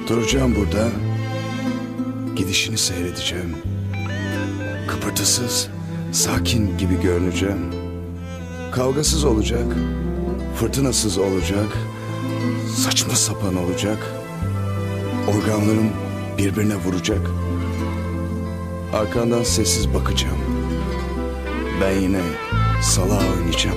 Duracağım burada, gidişini seyredeceğim. Kıpırtısız, sakin gibi görüneceğim. Kavgasız olacak, fırtınasız olacak, saçma sapan olacak. Organlarım birbirine vuracak. Arkandan sessiz bakacağım. Ben yine salağa oynayacağım.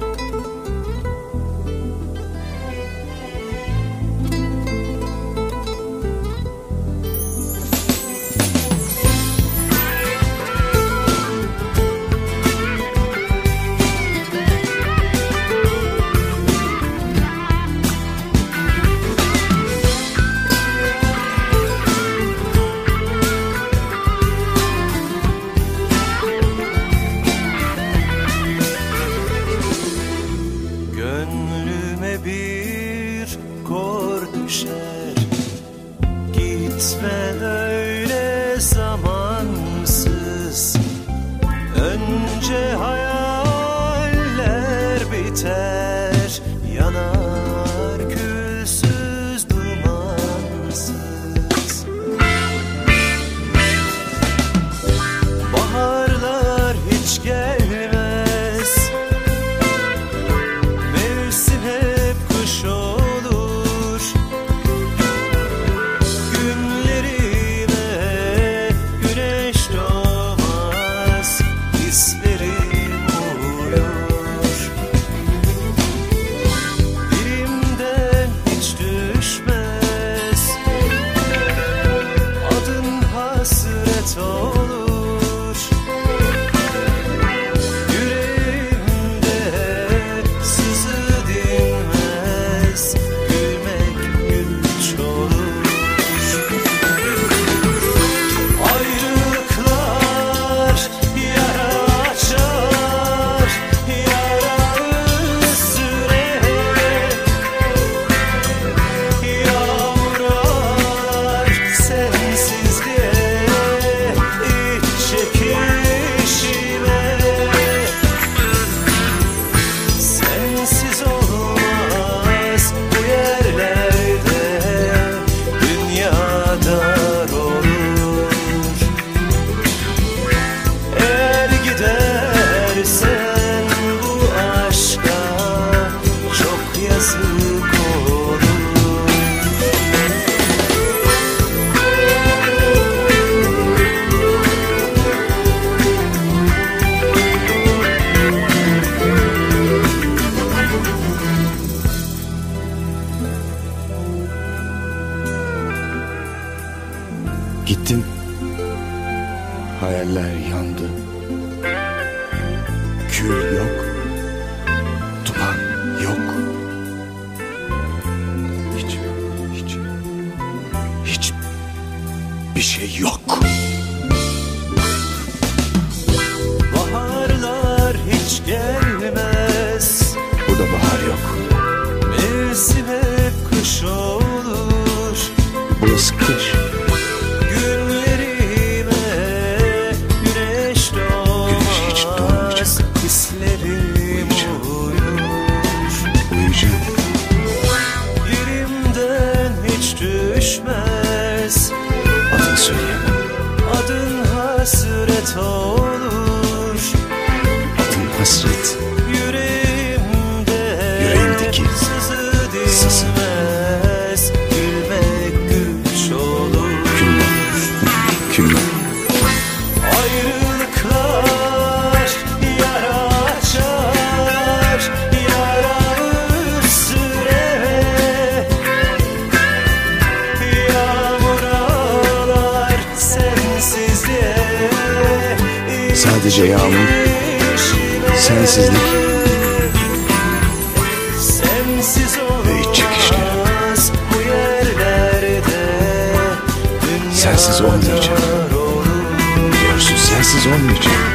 Gönlüme bir kor düşer, gitme öyle zamansız. Önce hayaller biter, yanar külsüz dumansız. Baharlar hiç gelmez, mevsim hep kış olur. Günlerime güneş doğmaz, hislerim uyur. Dilimden hiç düşmez, adın hasret olur. Yüreğimde sızı dinmez, gülmek güç olur. Ayrılıklar yara açar, yaralı süre. Yağmurar sensizliğe, iç çekişime. Sensiz olmaz bu yerlerde, dünya dar olur. Eğer gidersen bu aşka çok yazık olur. Gittin, hayaller yandı. Kül yok, duman yok. Hiç bir şey yok. Baharlar hiç gelmez, Burada bahar yok. mevsim hep kış olur. Burası kış. Günlerime güneş Güneş hiç doğmaz, doğmayacak. hislerim uyur. Uyuyacağım. Yerimden hiç düşmez, Adını söyleyemem. adın hasret olur. Adın hasret. Yüreğimdeki Sızı sızı. dinmez, gülmek güç olur. Kül. Ayrılıklar yara açar, yaralı süre. Yağmurlar sensizliğe, Sadece yağmur, sensizlik sensiz ve iç çekişleri. olmaz bu yerlerde, dünya Sensiz olmayacak. dar olur. Biliyorsun, sensiz olmayacak.